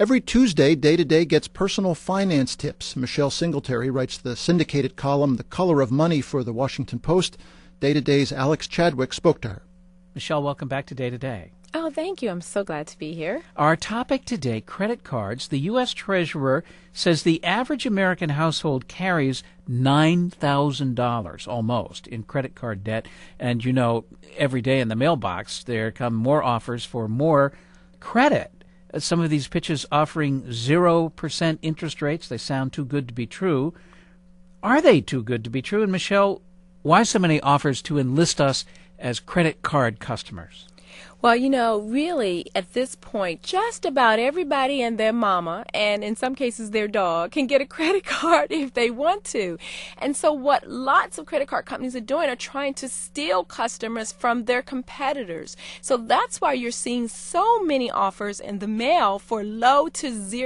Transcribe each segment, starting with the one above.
Every Tuesday, Day to Day gets personal finance tips. Michelle Singletary writes the syndicated column The Color of Money for the Washington Post. Day to Day's Alex Chadwick spoke to her. Michelle, welcome back to Day to Day. Oh, thank you. I'm so glad to be here. Our topic today, credit cards. The U.S. Treasurer says the average American household carries $9,000 almost in credit card debt. And, you know, every day in the mailbox there come more offers for more credit. Some of these pitches offering 0% interest rates. They sound too good to be true. Are they too good to be true? And, Michelle, why so many offers to enlist us as credit card customers? Well, you know, really, at this point, just about everybody and their mama, and in some cases their dog, can get a credit card if they want to. And so what lots of credit card companies are doing are trying to steal customers from their competitors. So that's why you're seeing so many offers in the mail for low to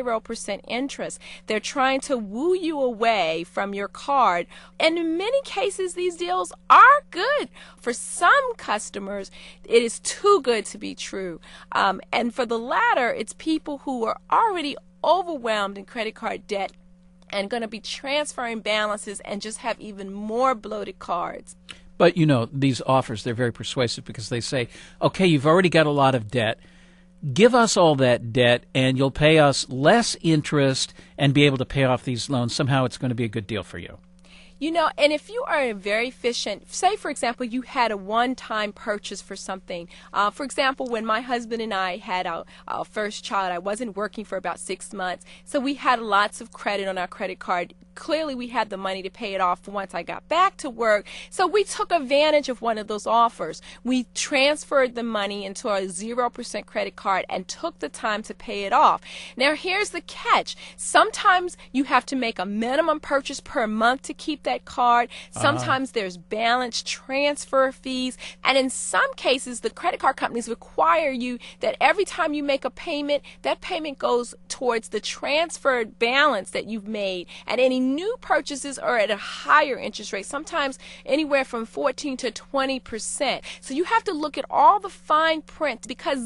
0% interest. They're trying to woo you away from your card. And in many cases, these deals are good. For some customers, it is too good to be true. And for the latter, it's people who are already overwhelmed in credit card debt and going to be transferring balances and just have even more bloated cards. But, you know, these offers, they're very persuasive because they say, okay, you've already got a lot of debt. Give us all that debt and you'll pay us less interest and be able to pay off these loans. Somehow it's going to be a good deal for you. You know, and if you are very efficient, say, for example, you had a one-time purchase for something. For example, when my husband and I had our first child, I wasn't working for about 6 months, so we had lots of credit on our credit card. Clearly, we had the money to pay it off once I got back to work, so we took advantage of one of those offers. We transferred the money into a 0% credit card and took the time to pay it off. Now, here's the catch. Sometimes you have to make a minimum purchase per month to keep that card. Sometimes there's balance transfer fees, and in some cases, the credit card companies require you that every time you make a payment, that payment goes towards the transferred balance that you've made, and any new purchases are at a higher interest rate, sometimes anywhere from 14 to 20%. So you have to look at all the fine print because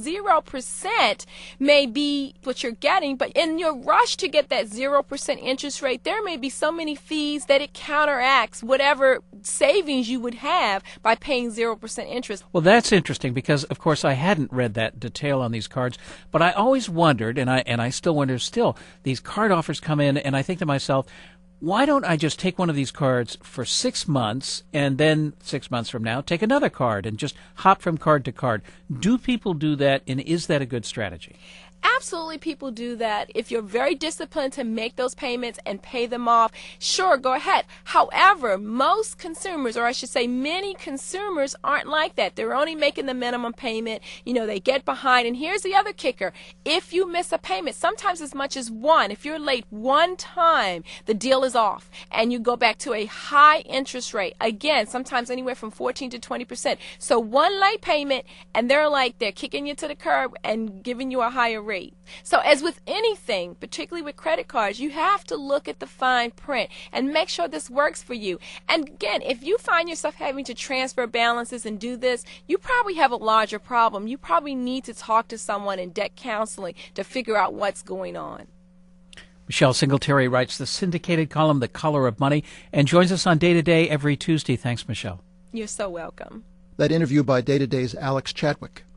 0% may be what you're getting, but in your rush to get that 0% interest rate, there may be so many fees that it counteracts whatever savings you would have by paying 0% interest. Well, that's interesting because, of course, I hadn't read that detail on these cards, but I always wondered, and I still wonder still, these card offers come in, and I think to myself, why don't I just take one of these cards for 6 months and then 6 months from now take another card and just hop from card to card? Do people do that, and is that a good strategy? Absolutely, people do that. If you're very disciplined to make those payments and pay them off, sure, go ahead. However, most consumers, or I should say many consumers, aren't like that. They're only making the minimum payment. You know, they get behind. And here's the other kicker. If you miss a payment, sometimes as much as one, if you're late one time, the deal is off and you go back to a high interest rate. Again, sometimes anywhere from 14 to 20%. So one late payment and they're kicking you to the curb and giving you a higher rate. So as with anything, particularly with credit cards, you have to look at the fine print and make sure this works for you. And again, if you find yourself having to transfer balances and do this, you probably have a larger problem. You probably need to talk to someone in debt counseling to figure out what's going on. Michelle Singletary writes the syndicated column The Color of Money and joins us on Day to Day every Tuesday. Thanks, Michelle. You're so welcome. That interview by Day to Day's Alex Chadwick.